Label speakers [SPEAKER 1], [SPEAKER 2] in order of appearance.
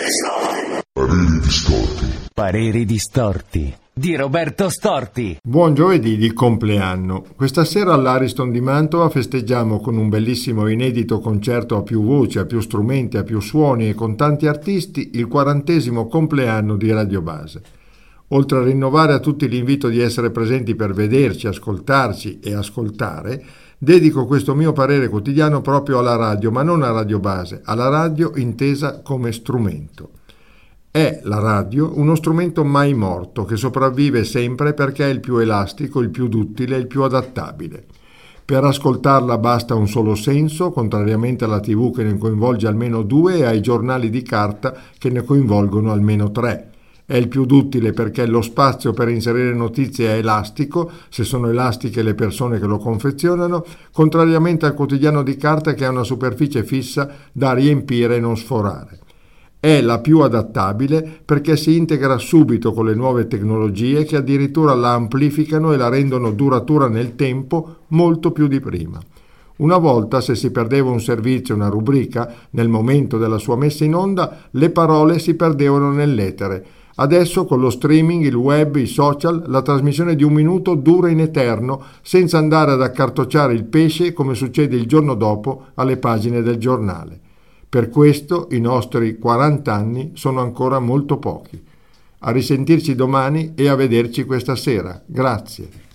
[SPEAKER 1] Pareri distorti.
[SPEAKER 2] Pareri distorti di Roberto Storti.
[SPEAKER 3] Buon giovedì di compleanno. Questa sera all'Ariston di Mantova festeggiamo con un bellissimo e inedito concerto a più voci, a più strumenti, a più suoni e con tanti artisti il 40° compleanno di Radio Base. Oltre a rinnovare a tutti l'invito di essere presenti per vederci, ascoltarci e ascoltare, dedico questo mio parere quotidiano proprio alla radio, ma non a Radio Base, alla radio intesa come strumento. È la radio uno strumento mai morto che sopravvive sempre perché è il più elastico, il più duttile, il più adattabile. Per ascoltarla basta un solo senso, contrariamente alla TV che ne coinvolge almeno 2 e ai giornali di carta che ne coinvolgono almeno 3. È il più duttile perché lo spazio per inserire notizie è elastico, se sono elastiche le persone che lo confezionano, contrariamente al quotidiano di carta che ha una superficie fissa da riempire e non sforare. È la più adattabile perché si integra subito con le nuove tecnologie che addirittura la amplificano e la rendono duratura nel tempo molto più di prima. Una volta, se si perdeva un servizio, una rubrica, nel momento della sua messa in onda, le parole si perdevano nell'etere. Adesso, con lo streaming, il web, i social, la trasmissione di un minuto dura in eterno, senza andare ad accartocciare il pesce come succede il giorno dopo alle pagine del giornale. Per questo i nostri 40 anni sono ancora molto pochi. A risentirci domani e a vederci questa sera. Grazie.